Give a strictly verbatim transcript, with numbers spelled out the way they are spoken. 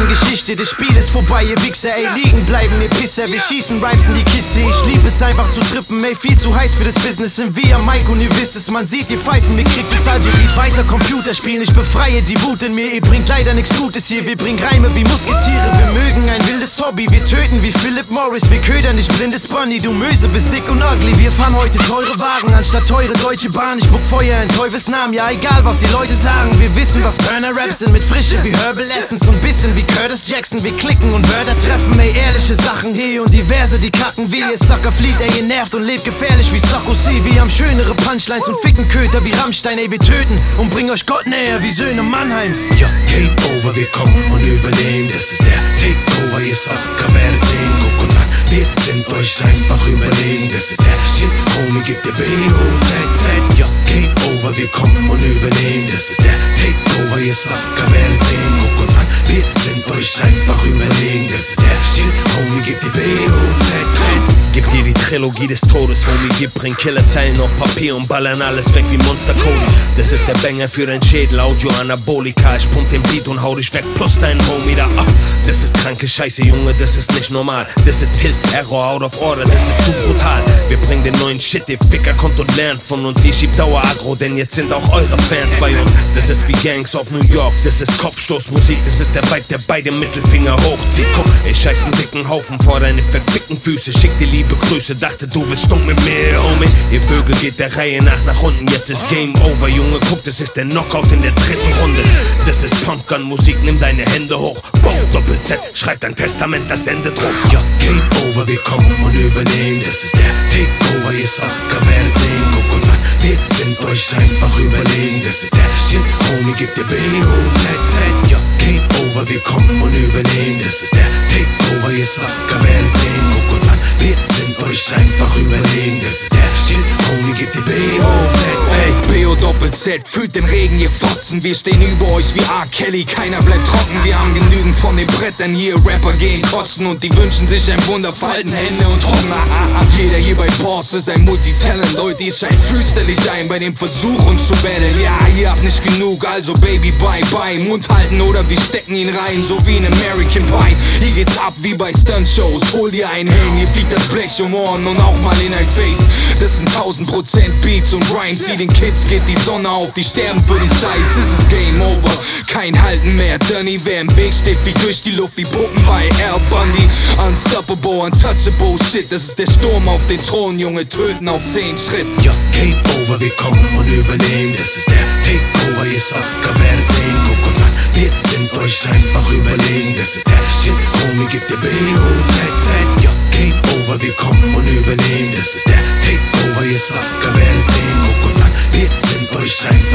Geschichte, das Spiel ist vorbei, ihr Wichser, ey, liegen bleiben, ihr Pisser. Wir schießen Rhymes in die Kiste, ich lieb es einfach zu trippen, ey, viel zu heiß für das Business. Sind wir am Mic und ihr wisst es, man sieht, ihr pfeifen, mir kriegt es, also geht weiter Computer spielen. Ich befreie die Wut in mir, ihr bringt leider nichts Gutes hier. Wir bringen Reime wie Musketiere, wir mögen ein wildes Hobby. Wir töten wie Philip Morris, wir ködern nicht blindes Bunny. Du Möse bist dick und ugly, wir fahren heute teure Wagen anstatt teure Deutsche Bahn. Ich spuck Feuer in Teufels Namen, ja egal was die Leute sagen. Wir wissen, was Burner-Raps sind, mit Frische wie Herbal Essence und bisschen wie Curtis Jackson. Wir klicken und Wörter treffen, ey, ehrliche Sachen hier und diverse, die kacken wie ihr Sucker flieht, ey, ihr nervt und lebt gefährlich wie Sarkozy. Wir haben schönere Punchlines und ficken Köter wie Rammstein, ey, wir töten und bringen euch Gott näher wie Söhne Mannheims. Ja, Game Over, wir kommen und übernehmen, das ist der Takeover, ihr Sucker werdet sehen, guck uns an, wir sind euch einfach überlegen, das ist der Shit, Homie, gibt dir B O Z Z. Ja, Game Over, wir kommen und übernehmen, das ist der Takeover, ihr Sucker werdet sehen, guck uns an, wir sind euch einfach überlegen, das ist der Shit, Homie, gibt dir B O Z Z. Gib dir die Trilogie des Todes, Homie, gib, bring Killerzeilen auf Papier und ballern alles weg wie Monster Cody. Das ist der Banger für dein Schädel, Audio Anabolika, ich pump den Beat und hau dich weg, plus dein Homie da. Ah, das ist kranke Scheiße, Junge, das ist nicht normal. Das ist Tilt, Error, out of order, das ist zu brutal. Wir bringen den neuen Shit, ihr Ficker kommt und lernt von uns. Ihr schiebt Dauer Agro, denn jetzt sind auch eure Fans bei uns. Das ist wie Gangs of New York, das ist Kopfstoßmusik. Das ist der Vibe, der beide Mittelfinger hochzieht. Guck, ich scheiß einen dicken Haufen vor deine verfickten Füße. Schick dir liebe Grüße, dachte du willst stumm mit mir, Homie. Ihr Vögel geht der Reihe nach nach unten, jetzt ist Game Over, Junge, guck, das ist der Knockout in der dritten Runde. Das ist Pumpgun-Musik, nimm deine Hände hoch. Bow, Doppel-Z, schreib dein Testament, das Ende droht. Ja, Game Over, wir kommen und übernehmen, das ist der Takeover, ihr Sucker werdet sehen, guck uns an, wir sind euch einfach überlegen, das ist der Shit, Homie, gibt dir B O Z Z. Ja, Game Over, wir kommen und übernehmen, das ist der Takeover, ihr Sucker werdet sehen, guck uns an, wir sind euch einfach überlegen, das ist der Shit, Homie, gibt dir B O Z Z. Ey, B O Doppel-Z, fühlt den Regen, ihr Fotzen, wir stehen über euch wie R. Kelly, keiner bleibt trocken, wir haben genügend von den Brettern hier, Rapper gehen kotzen und die wünschen sich ein Wunder, falten Hände und hoffen. Jeder hier bei Boss ist ein Multitalent, Leute, ihr scheint fürchterlich ein bei dem Versuch uns zu battlen. Ja, ihr habt nicht genug, also Baby, bye bye, Mund halten oder wir stecken ihn rein, so wie in American Pie. Hier geht's ab wie bei Stunt-Shows, hol dir einen Helm, hier fliegt das Blech um Ohren und auch mal in ein Face. Das sind tausend Prozent Beats und Rhymes, sie den Kids geht die Sonne auf, die sterben für den Scheiß. Das ist Game Over, kein Halten mehr, Dunny, wer im Weg steht, wie durch die Luft wie Puppen bei Al Bundy. Unstoppable, untouchable, shit, das ist der Sturm auf den Thron, Junge, töten auf zehn Schritt. Ja, Game Over, wir kommen und übernehmen, das ist der Takeover, ihr Sucker werdet sehen, guck uns an, wir sind euch einfach überlegen, das ist der Shit, Homie, gibt dir B O Z Z. Ja, Game Over, wir kommen und übernehmen, das ist der Takeover, ihr Sucker werdet sehen, guck uns an, wir sind euch einfach